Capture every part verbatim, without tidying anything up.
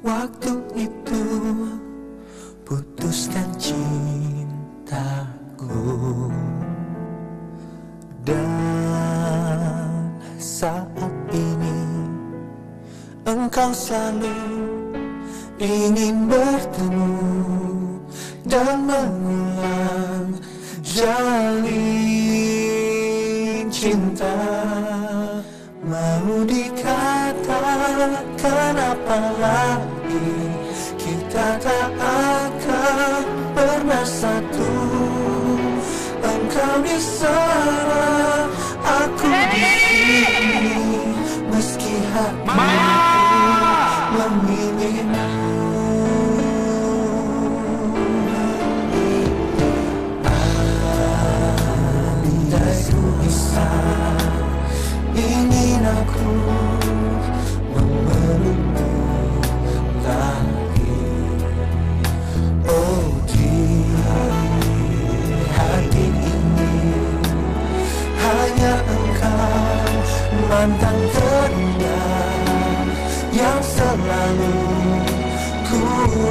waktu itu putuskan cintaku, dan saat ini engkau selalu ingin bertemu dan mengulang jalin cinta. Mau dikatakan apa lagi, kita tak akan pernah satu. Engkau di sana, aku di sini, meski hatiku memilihmu. Andai ku bisa, ingin aku memelukmu lagi. Oh, di hati ini hanya engkau, mantan terindah yang selalu ku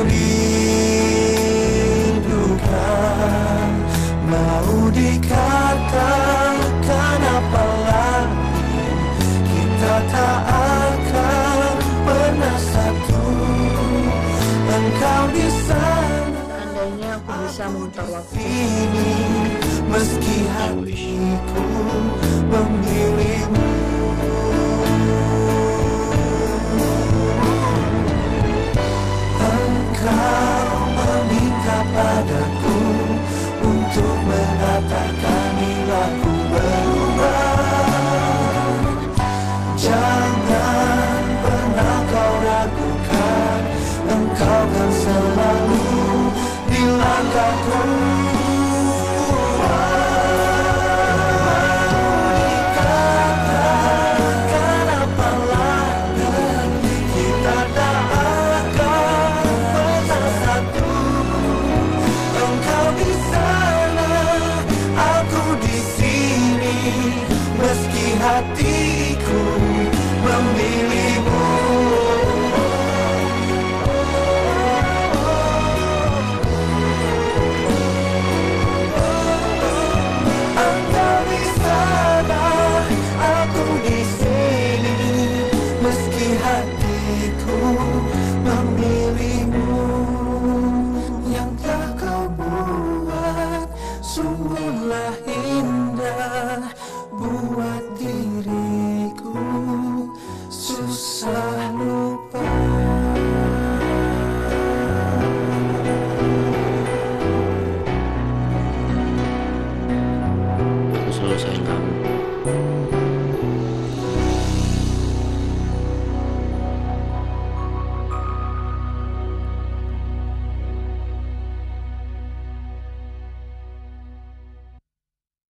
rindukan. Mau dikatakan apa lagi, kita tak akan pernah satu. Engkau di sana, Andainya aku bisa memutar waktu ini, meski hatiku memilihmu.